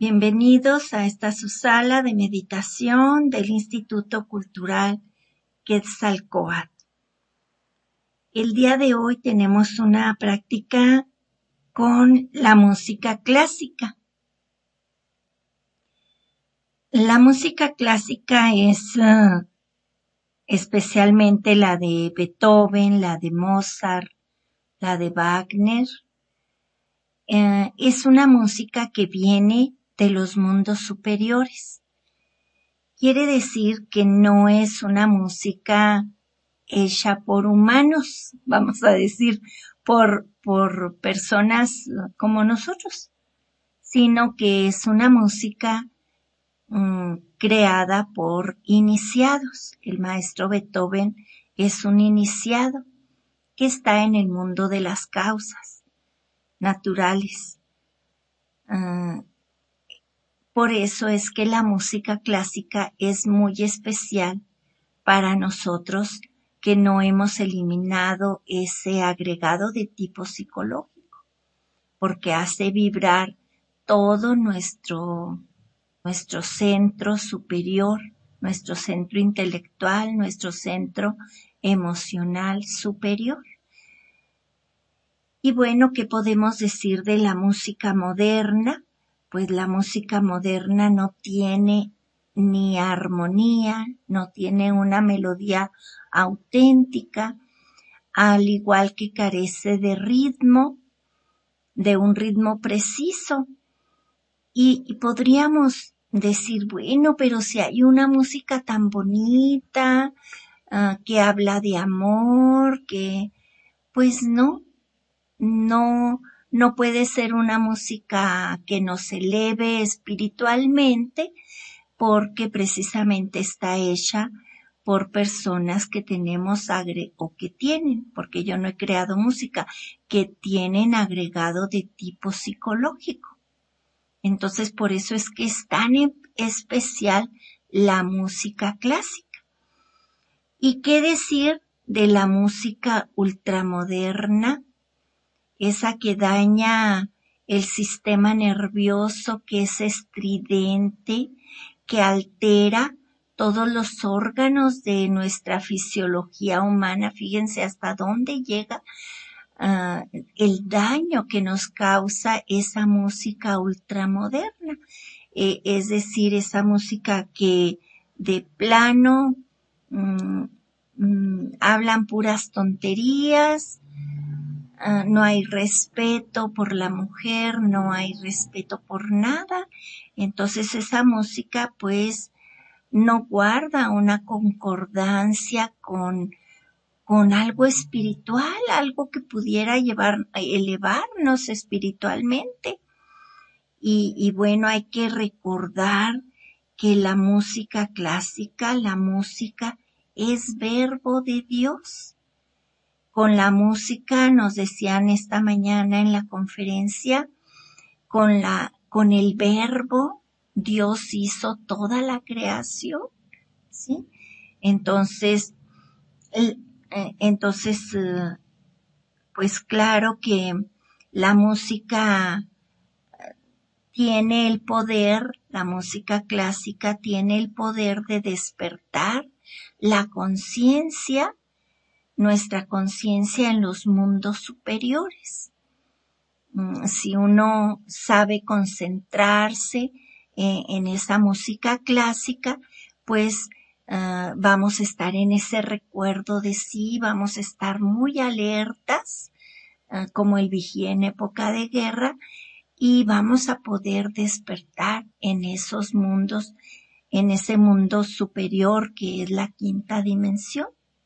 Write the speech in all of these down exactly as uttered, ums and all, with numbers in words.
Bienvenidos a esta su sala de meditación del Instituto Cultural Quetzalcóatl. El día de hoy tenemos una práctica con la música clásica. La música clásica es uh, especialmente la de Beethoven, la de Mozart, la de Wagner. Uh, es una música que viene de los mundos superiores. Quiere decir que no es una música hecha por humanos, vamos a decir, por, por personas como nosotros, sino que es una música um, creada por iniciados. El maestro Beethoven es un iniciado que está en el mundo de las causas naturales. Uh, Por eso es que la música clásica es muy especial para nosotros que no hemos eliminado ese agregado de tipo psicológico, porque hace vibrar todo nuestro, nuestro centro superior, nuestro centro intelectual, nuestro centro emocional superior. Y bueno, ¿qué podemos decir de la música moderna? Pues la música moderna no tiene ni armonía, no tiene una melodía auténtica, al igual que carece de ritmo, de un ritmo preciso. Y, y podríamos decir, bueno, pero si hay una música tan bonita, uh, que habla de amor, que, pues no, no, No puede ser una música que nos eleve espiritualmente porque precisamente está hecha por personas que tenemos agre- o que tienen, porque yo no he creado música, que tienen agregado de tipo psicológico. Entonces por eso es que es tan especial la música clásica. ¿Y qué decir de la música ultramoderna? Esa que daña el sistema nervioso, que es estridente, que altera todos los órganos de nuestra fisiología humana. Fíjense hasta dónde llega uh, el daño que nos causa esa música ultramoderna. Eh, es decir, esa música que de plano mmm, mmm, hablan puras tonterías. Uh, no hay respeto por la mujer, no hay respeto por nada. Entonces esa música pues no guarda una concordancia con, con algo espiritual, algo que pudiera llevar, elevarnos espiritualmente. Y, y bueno, hay que recordar que la música clásica, la música es verbo de Dios. Con la música, nos decían esta mañana en la conferencia, con la, con el verbo, Dios hizo toda la creación, ¿sí? Entonces, entonces, pues claro que la música tiene el poder, la música clásica tiene el poder de despertar la conciencia, nuestra conciencia en los mundos superiores. Si uno sabe concentrarse eh, en esa música clásica, pues uh, vamos a estar en ese recuerdo de sí, vamos a estar muy alertas, uh, como el vigía en época de guerra, y vamos a poder despertar en esos mundos, en ese mundo superior que es la quinta dimensión.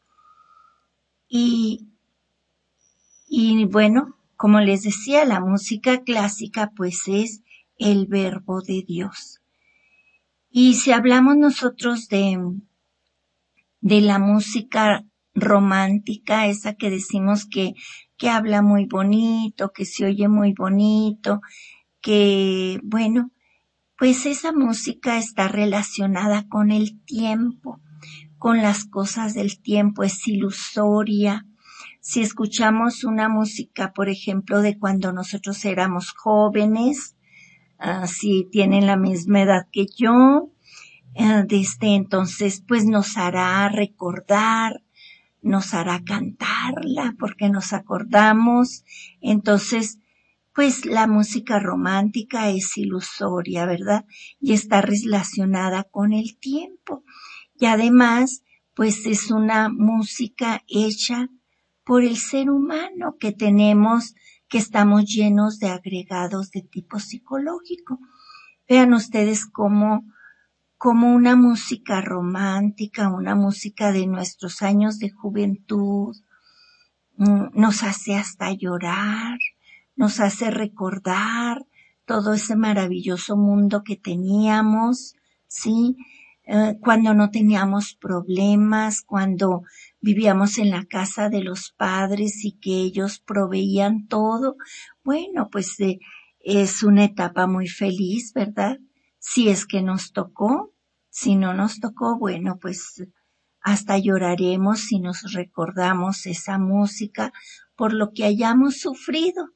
Y, y bueno, como les decía, la música clásica pues es el verbo de Dios. Y si hablamos nosotros de, de la música romántica, esa que decimos que, que habla muy bonito, que se oye muy bonito, que bueno, pues esa música está relacionada con el tiempo, con las cosas del tiempo, es ilusoria. Si escuchamos una música, por ejemplo, de cuando nosotros éramos jóvenes, uh, si tienen la misma edad que yo, uh, desde entonces pues nos hará recordar, nos hará cantarla porque nos acordamos. Entonces, pues la música romántica es ilusoria, ¿verdad? Y está relacionada con el tiempo. Y además, pues es una música hecha por el ser humano que tenemos, que estamos llenos de agregados de tipo psicológico. Vean ustedes cómo, cómo una música romántica, una música de nuestros años de juventud, nos hace hasta llorar, nos hace recordar todo ese maravilloso mundo que teníamos, ¿sí? Eh, cuando no teníamos problemas, cuando vivíamos en la casa de los padres y que ellos proveían todo. Bueno, pues eh, es una etapa muy feliz, ¿verdad? Si es que nos tocó, si no nos tocó, bueno, pues hasta lloraremos si nos recordamos esa música por lo que hayamos sufrido.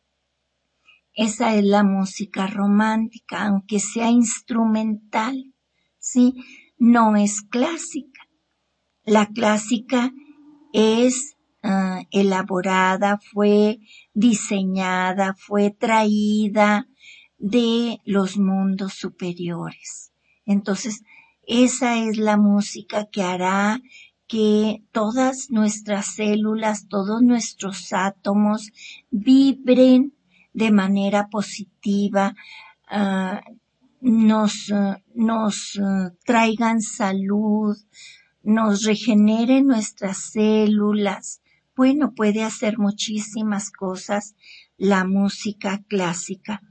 Esa es la música romántica, aunque sea instrumental, ¿sí? No es clásica. La clásica es uh, elaborada, fue diseñada, fue traída de los mundos superiores. Entonces, esa es la música que hará que todas nuestras células, todos nuestros átomos vibren de manera positiva, uh, nos, uh, nos uh, traigan salud, nos regenere nuestras células. Bueno, puede hacer muchísimas cosas la música clásica.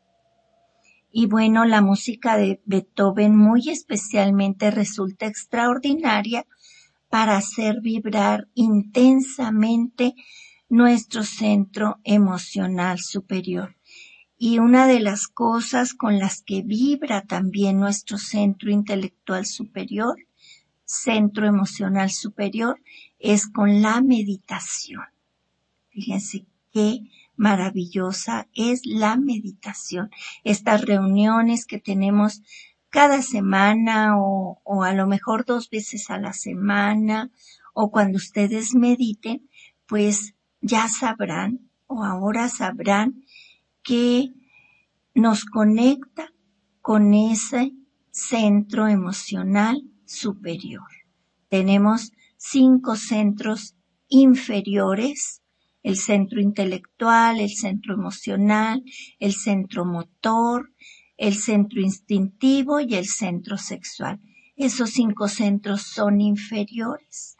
Y bueno, la música de Beethoven muy especialmente resulta extraordinaria para hacer vibrar intensamente nuestro centro emocional superior. Y una de las cosas con las que vibra también nuestro centro intelectual superior, centro emocional superior, es con la meditación. Fíjense qué maravillosa es la meditación. Estas reuniones que tenemos cada semana o, o a lo mejor dos veces a la semana o cuando ustedes mediten, pues ya sabrán o ahora sabrán que nos conecta con ese centro emocional superior. Tenemos cinco centros inferiores: el centro intelectual, el centro emocional, el centro motor, el centro instintivo y el centro sexual. Esos cinco centros son inferiores.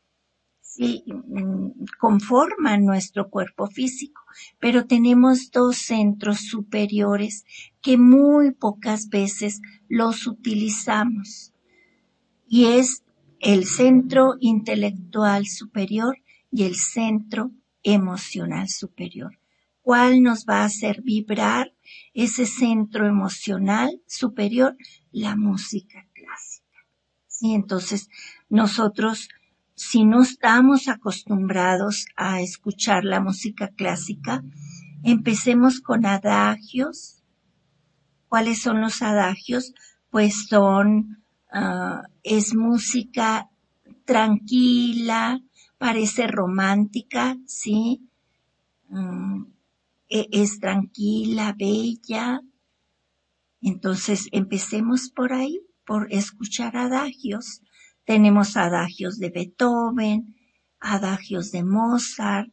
Sí, conforman nuestro cuerpo físico, pero tenemos dos centros superiores que muy pocas veces los utilizamos. Y es el centro intelectual superior y el centro emocional superior. ¿Cuál nos va a hacer vibrar ese centro emocional superior? La música clásica. Sí, entonces nosotros, si no estamos acostumbrados a escuchar la música clásica, empecemos con adagios. ¿Cuáles son los adagios? Pues son Uh, es música tranquila, parece romántica, ¿sí? Um, es tranquila, bella. Entonces, empecemos por ahí, por escuchar adagios. Tenemos adagios de Beethoven, adagios de Mozart.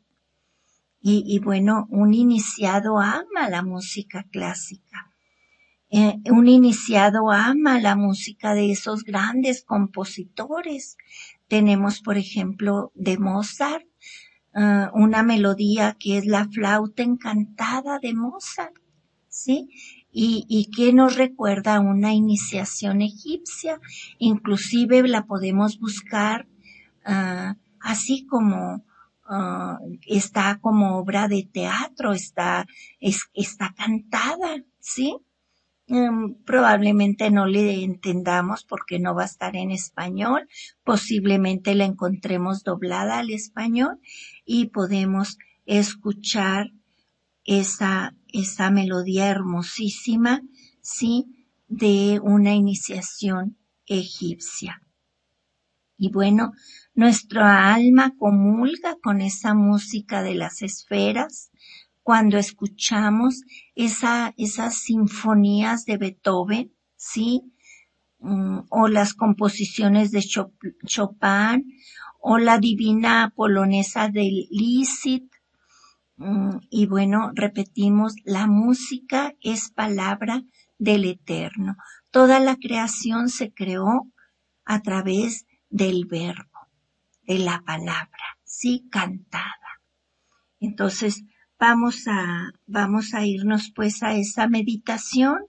Y, y bueno, un iniciado ama la música clásica. Eh, un iniciado ama la música de esos grandes compositores. Tenemos, por ejemplo, de Mozart, uh, una melodía que es la flauta encantada de Mozart, ¿sí? Y, y que nos recuerda a una iniciación egipcia. Inclusive la podemos buscar uh, así como uh, está como obra de teatro, está, es, está cantada, ¿sí? Um, probablemente no le entendamos porque no va a estar en español, posiblemente la encontremos doblada al español y podemos escuchar esa, esa melodía hermosísima, sí, de una iniciación egipcia. Y bueno, nuestra alma comulga con esa música de las esferas cuando escuchamos esa, esas sinfonías de Beethoven, ¿sí? Mm, o las composiciones de Chopin, o la divina polonesa de Liszt. Mm, y bueno, repetimos, la música es palabra del Eterno. Toda la creación se creó a través del verbo, de la palabra, sí, cantada. Entonces, vamos a, vamos a irnos pues a esa meditación.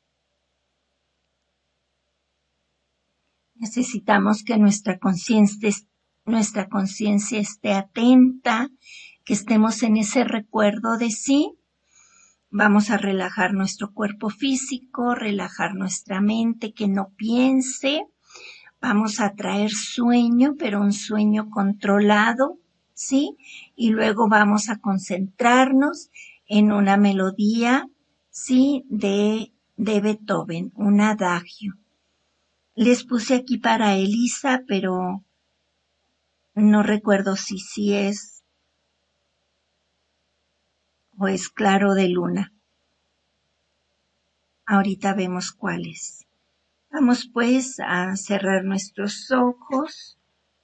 Necesitamos que nuestra conciencia, nuestra conciencia esté atenta, que estemos en ese recuerdo de sí. Vamos a relajar nuestro cuerpo físico, relajar nuestra mente, que no piense. Vamos a traer sueño, pero un sueño controlado, ¿sí? Y luego vamos a concentrarnos en una melodía, ¿sí? De, de Beethoven, un adagio. Les puse aquí para Elisa, pero no recuerdo si sí es o es Claro de Luna. Ahorita vemos cuál es. Vamos pues a cerrar nuestros ojos.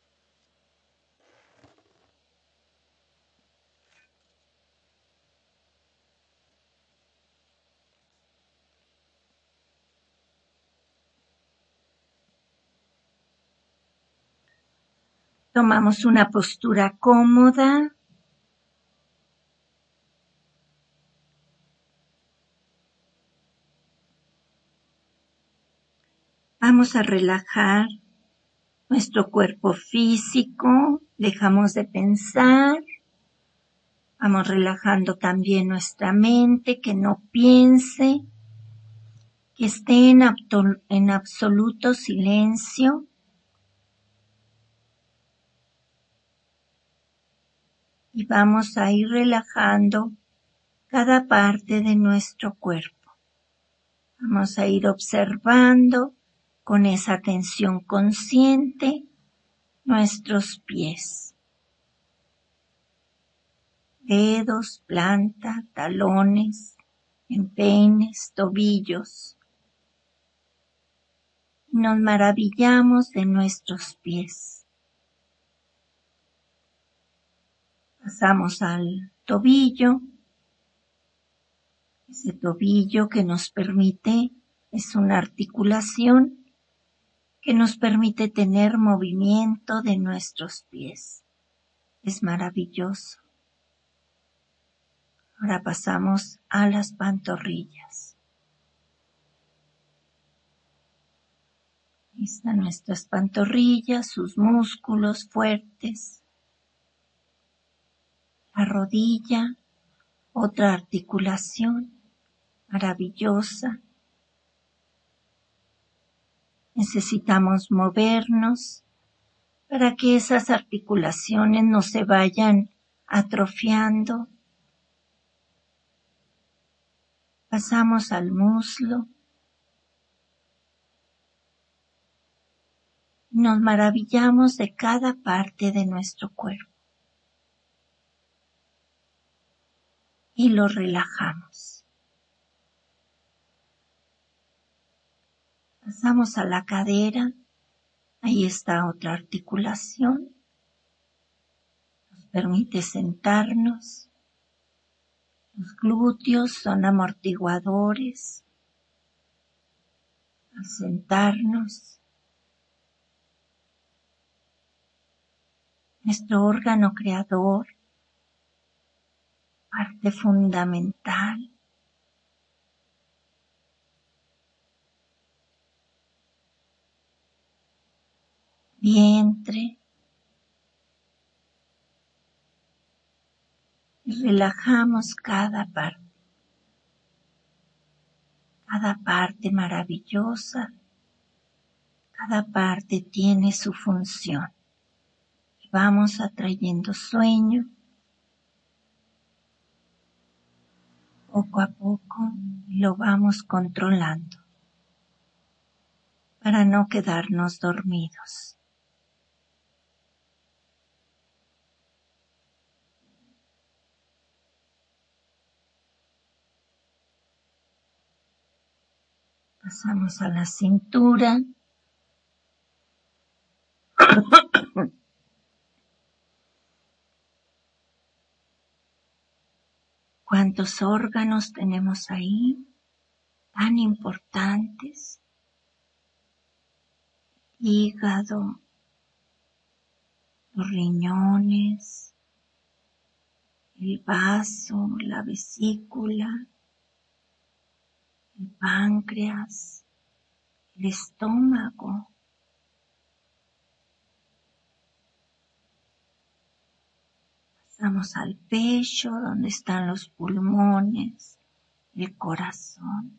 Tomamos una postura cómoda. Vamos a relajar nuestro cuerpo físico, dejamos de pensar, vamos relajando también nuestra mente, que no piense, que esté en, en absoluto silencio. Y vamos a ir relajando cada parte de nuestro cuerpo. Vamos a ir observando con esa atención consciente nuestros pies, dedos, planta, talones, empeines, tobillos. Nos maravillamos de nuestros pies. Pasamos al tobillo. Ese tobillo que nos permite, es una articulación que nos permite tener movimiento de nuestros pies. Es maravilloso. Ahora pasamos a las pantorrillas. Ahí están nuestras pantorrillas, sus músculos fuertes. La rodilla, otra articulación maravillosa. Necesitamos movernos para que esas articulaciones no se vayan atrofiando. Pasamos al muslo. Nos maravillamos de cada parte de nuestro cuerpo. Y lo relajamos. Pasamos a la cadera. Ahí está otra articulación. Nos permite sentarnos. Los glúteos son amortiguadores. Al sentarnos, nuestro órgano creador, parte fundamental. Vientre. Y relajamos cada parte. Cada parte maravillosa. Cada parte tiene su función. Y vamos atrayendo sueño. Poco a poco lo vamos controlando para no quedarnos dormidos. Pasamos a la cintura. ¿Cuántos órganos tenemos ahí tan importantes? Hígado, los riñones, el vaso, la vesícula, el páncreas, el estómago. Pasamos al pecho, donde están los pulmones, el corazón.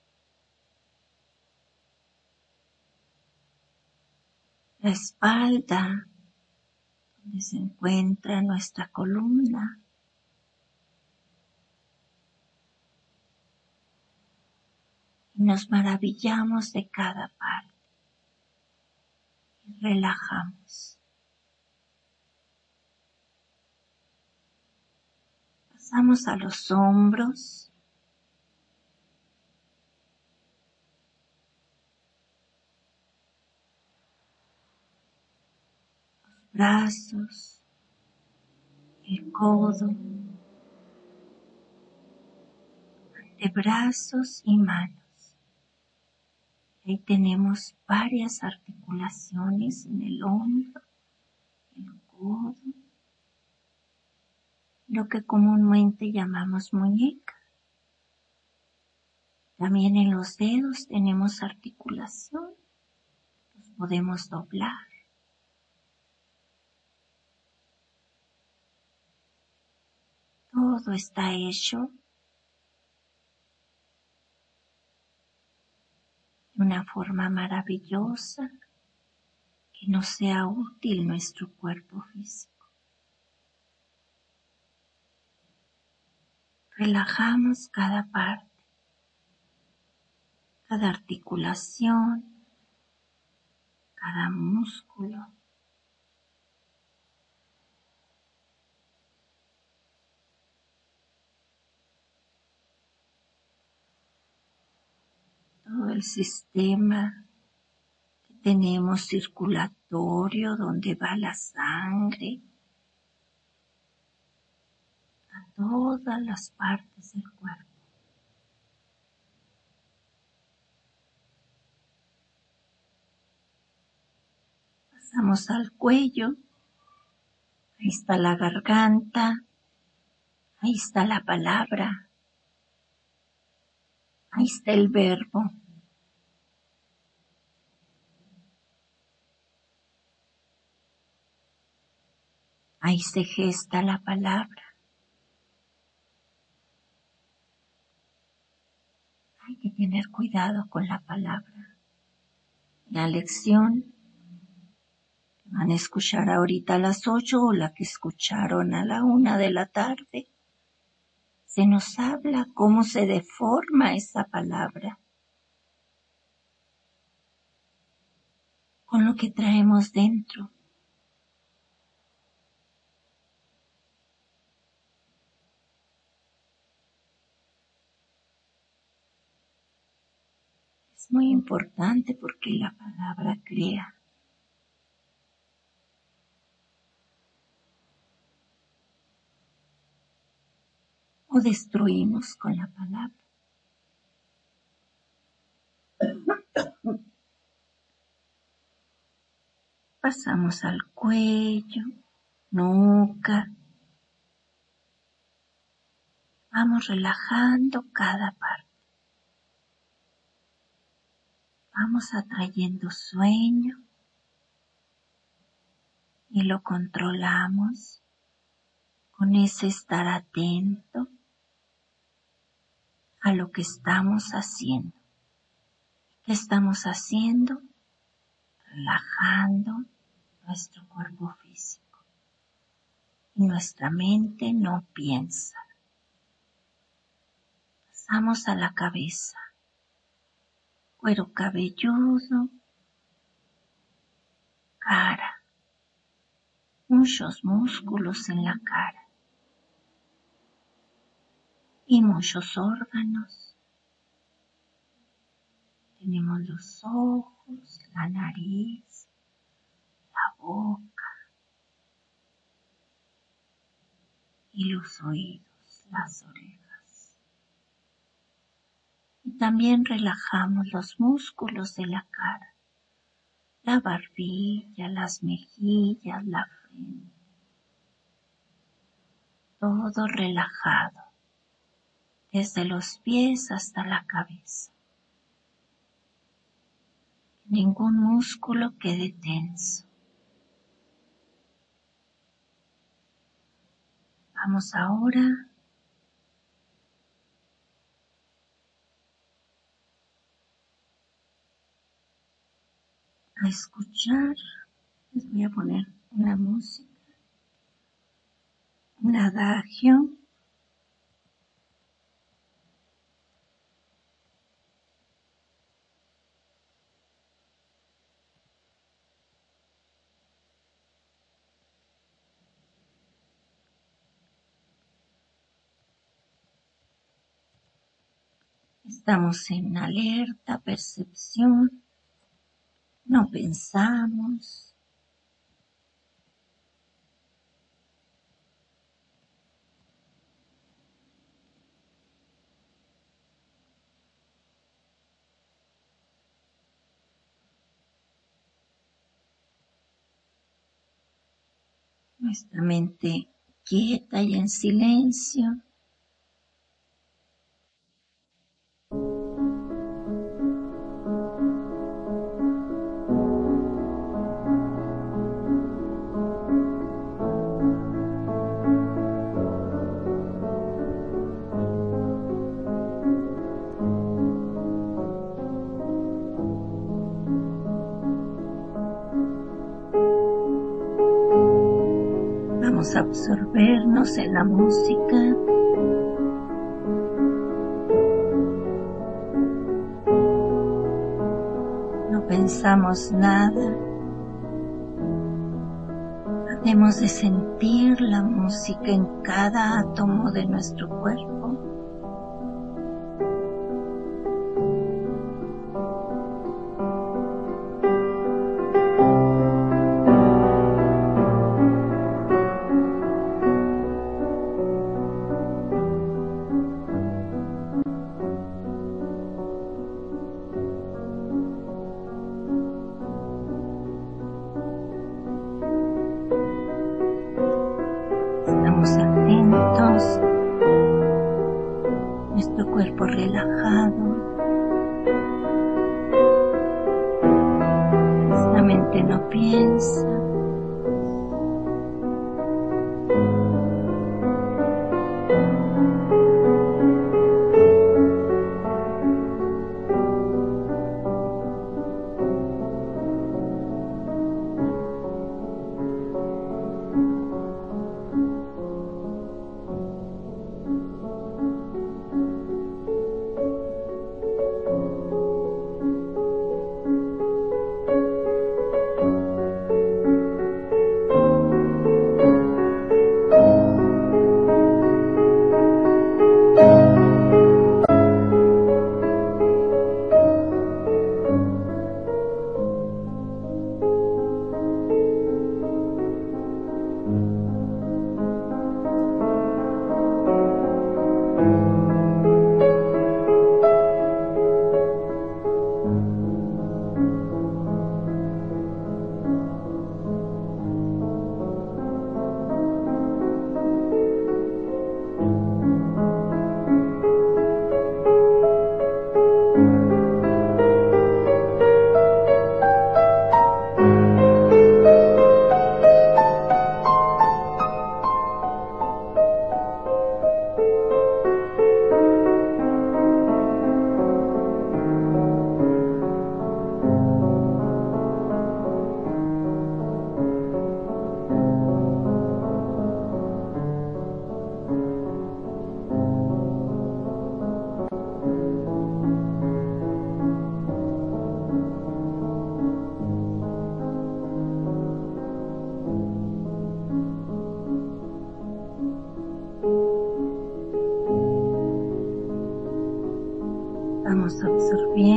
La espalda, donde se encuentra nuestra columna. Y nos maravillamos de cada parte. Y relajamos. Pasamos a los hombros. Los brazos. El codo. Antebrazos y manos. Ahí tenemos varias articulaciones en el hombro, el codo, lo que comúnmente llamamos muñeca. También en los dedos tenemos articulación, los podemos doblar. Todo está hecho de una forma maravillosa que nos sea útil nuestro cuerpo físico. Relajamos cada parte, cada articulación, cada músculo. Todo el sistema que tenemos circulatorio, donde va la sangre, a todas las partes del cuerpo. Pasamos al cuello, ahí está la garganta, ahí está la palabra, ahí está el verbo. Ahí se gesta la palabra. Hay que tener cuidado con la palabra. La lección que van a escuchar ahorita a las ocho o la que escucharon a la una de la tarde, se nos habla cómo se deforma esa palabra con lo que traemos dentro. Es muy importante porque la palabra crea. O destruimos con la palabra. Pasamos al cuello, nuca. Vamos relajando cada parte. Vamos atrayendo sueño y lo controlamos con ese estar atento a lo que estamos haciendo. ¿Qué estamos haciendo? Relajando nuestro cuerpo físico. Y nuestra mente no piensa. Pasamos a la cabeza, cuero cabelludo, cara, muchos músculos en la cara y muchos órganos. Tenemos los ojos, la nariz, la boca y los oídos, las orejas. Y también relajamos los músculos de la cara, la barbilla, las mejillas, la frente. Todo relajado, desde los pies hasta la cabeza. Ningún músculo quede tenso. Vamos ahora a escuchar. Les voy a poner una música, un adagio. Estamos en alerta, percepción, no pensamos. Nuestra mente quieta y en silencio. Vamos a absorbernos en la música. No pensamos nada. Tratemos de sentir la música en cada átomo de nuestro cuerpo. Estamos atentos, nuestro cuerpo relajado, nuestra mente no piensa.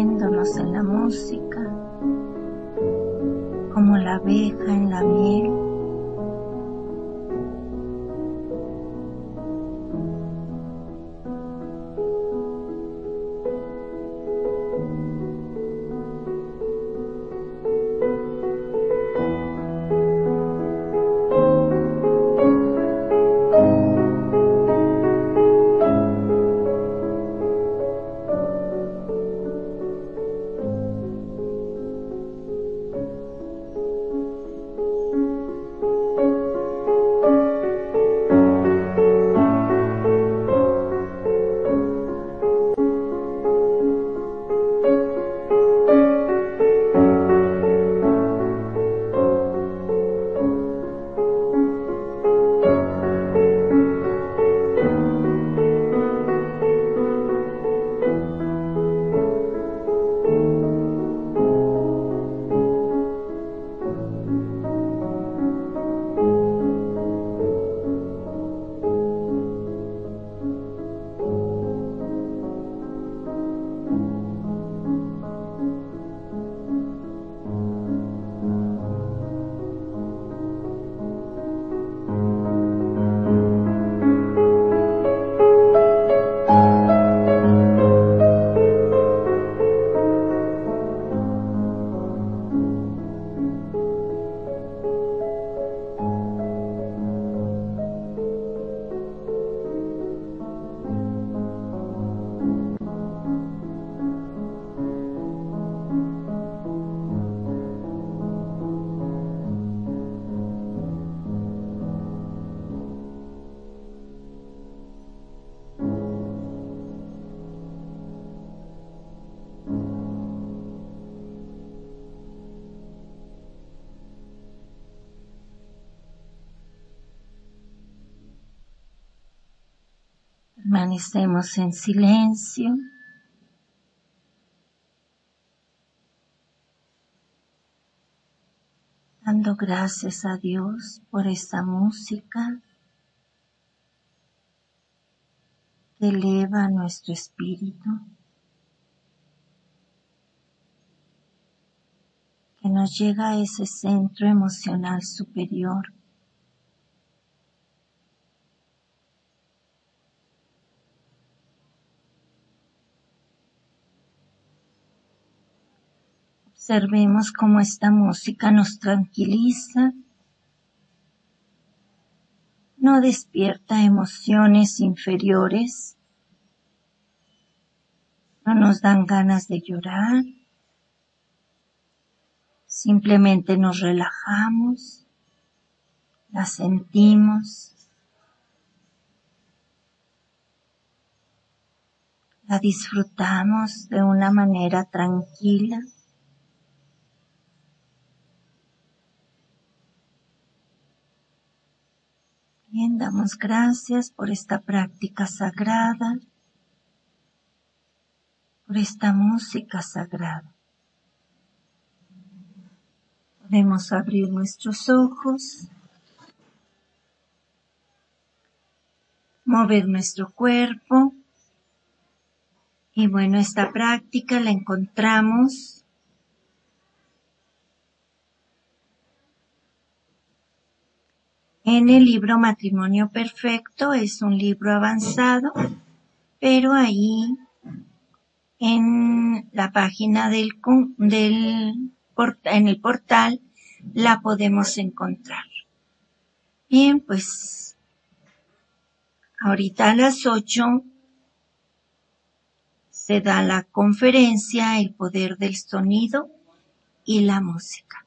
sumergiéndonos en la música, como la abeja en la miel. Permanecemos en silencio, dando gracias a Dios por esta música que eleva nuestro espíritu, que nos llega a ese centro emocional superior. Observemos cómo esta música nos tranquiliza, no despierta emociones inferiores, no nos dan ganas de llorar, simplemente nos relajamos, la sentimos, la disfrutamos de una manera tranquila. Bien, damos gracias por esta práctica sagrada, por esta música sagrada. Podemos abrir nuestros ojos, mover nuestro cuerpo y bueno, esta práctica la encontramos en el libro Matrimonio Perfecto. Es un libro avanzado, pero ahí en la página del, del en el portal la podemos encontrar. Bien, pues ahorita a las ocho se da la conferencia El poder del sonido y la música.